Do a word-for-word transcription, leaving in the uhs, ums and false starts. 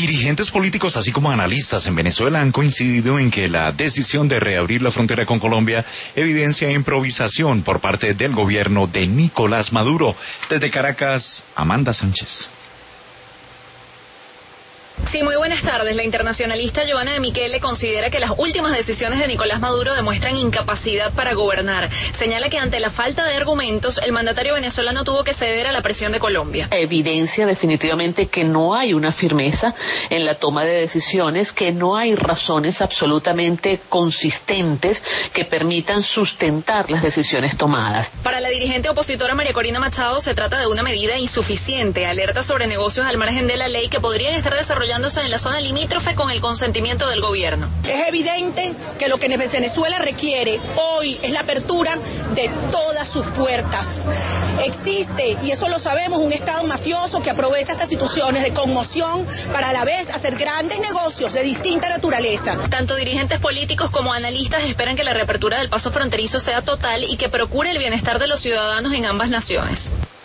Dirigentes políticos, así como analistas en Venezuela, han coincidido en que la decisión de reabrir la frontera con Colombia evidencia improvisación por parte del gobierno de Nicolás Maduro. Desde Caracas, Amanda Sánchez. Sí, muy buenas tardes. La internacionalista Joana de Michele considera que las últimas decisiones de Nicolás Maduro demuestran incapacidad para gobernar. Señala que ante la falta de argumentos, el mandatario venezolano tuvo que ceder a la presión de Colombia. Evidencia definitivamente que no hay una firmeza en la toma de decisiones, que no hay razones absolutamente consistentes que permitan sustentar las decisiones tomadas. Para la dirigente opositora María Corina Machado, se trata de una medida insuficiente. Alerta sobre negocios al margen de la ley que podrían estar desarrollando en la zona limítrofe con el consentimiento del gobierno. Es evidente que lo que Venezuela requiere hoy es la apertura de todas sus puertas. Existe, y eso lo sabemos, un Estado mafioso que aprovecha estas situaciones de conmoción para a la vez hacer grandes negocios de distinta naturaleza. Tanto dirigentes políticos como analistas esperan que la reapertura del paso fronterizo sea total y que procure el bienestar de los ciudadanos en ambas naciones.